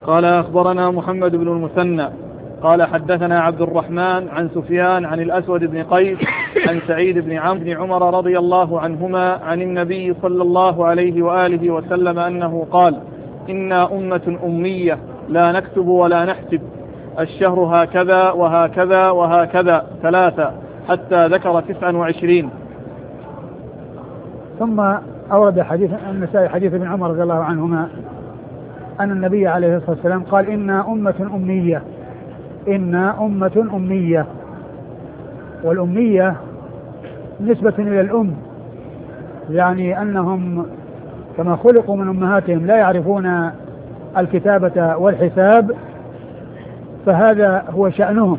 قال أخبرنا محمد بن المثنى قال حدثنا عبد الرحمن عن سفيان عن الأسود بن قيس عن سعيد بن عمرو بن عمر رضي الله عنهما عن النبي صلى الله عليه وآله وسلم أنه قال: إنا أمة أمية لا نكتب ولا نحسب، الشهر هكذا وهكذا وهكذا 3 حتى ذكر 29. ثم أورد حديث النسائي حديث ابن عمر رضي الله عنهما أن النبي عليه الصلاة والسلام قال: إنا أمة أمية، إنا أمة أمية. والأمية نسبة إلى الأم، يعني أنهم كما خلقوا من أمهاتهم لا يعرفون الكتابة والحساب، فهذا هو شأنهم.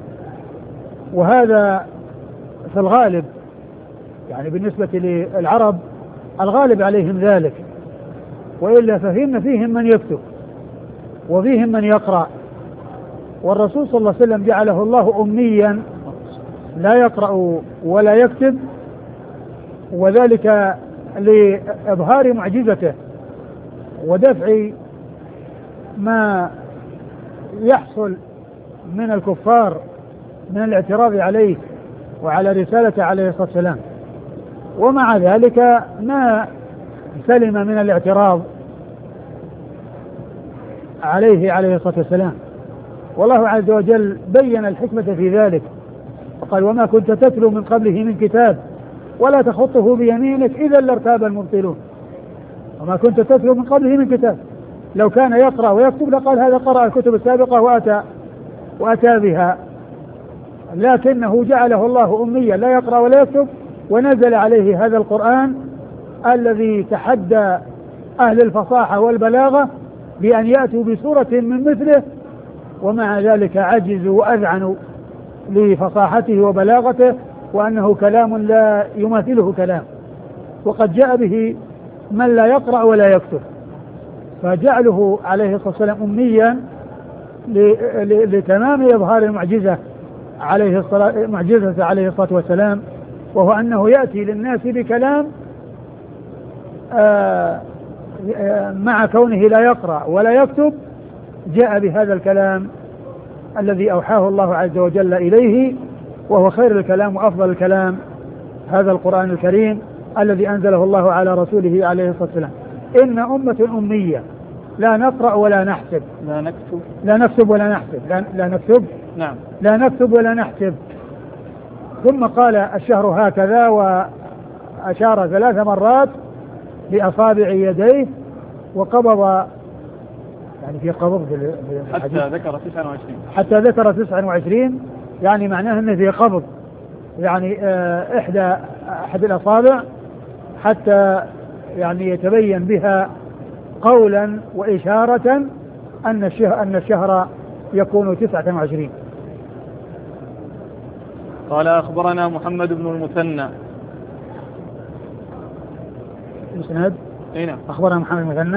وهذا في الغالب يعني بالنسبة للعرب الغالب عليهم ذلك، وإلا فيهم من يكتب وفيهم من يقرأ. والرسول صلى الله عليه وسلم جعله الله أميا لا يقرأ ولا يكتب، وذلك لإظهار معجزته ودفع ما يحصل من الكفار من الاعتراض عليه وعلى رسالته عليه الصلاة والسلام. ومع ذلك ما سلم من الاعتراض عليه الصلاة والسلام. والله عز وجل بين الحكمة في ذلك وقال: وما كنت تتلو من قبله من كتاب ولا تخطه بيمينك إذا لارتاب المبطلون. وما كنت تتلو من قبله من كتاب، لو كان يقرأ ويكتب لقال هذا قرأ الكتب السابقة وأتى بها، لكنه جعله الله أميا لا يقرأ ولا يكتب، ونزل عليه هذا القرآن الذي تحدى أهل الفصاحة والبلاغة بأن يأتوا بسورة من مثله، ومع ذلك عجزوا وأذعنوا لفصاحته وبلاغته، وأنه كلام لا يماثله كلام، وقد جاء به من لا يقرأ ولا يكتب. فجعله عليه الصلاة والسلام أميا لتمام إظهار المعجزة عليه الصلاة والسلام، وهو أنه يأتي للناس بكلام مع كونه لا يقرأ ولا يكتب جاء بهذا الكلام الذي أوحاه الله عز وجل إليه، وهو خير الكلام وأفضل الكلام، هذا القرآن الكريم الذي أنزله الله على رسوله عليه الصلاة والسلام. إن أمة أمية لا نقرأ ولا نحسب، لا نكتب ولا نحسب. ثم قال: الشهر هكذا، وأشار 3 مرات بأصابع يديه وقبض، يعني في قبض حتى ذكر 29، يعني معناه أنه في قبض، يعني أحد الأصابع حتى يعني يتبين بها قولا وإشارة أن الشهر يكون 29. قال أخبرنا محمد بن المثنى أخبرنا محمد بن المثنى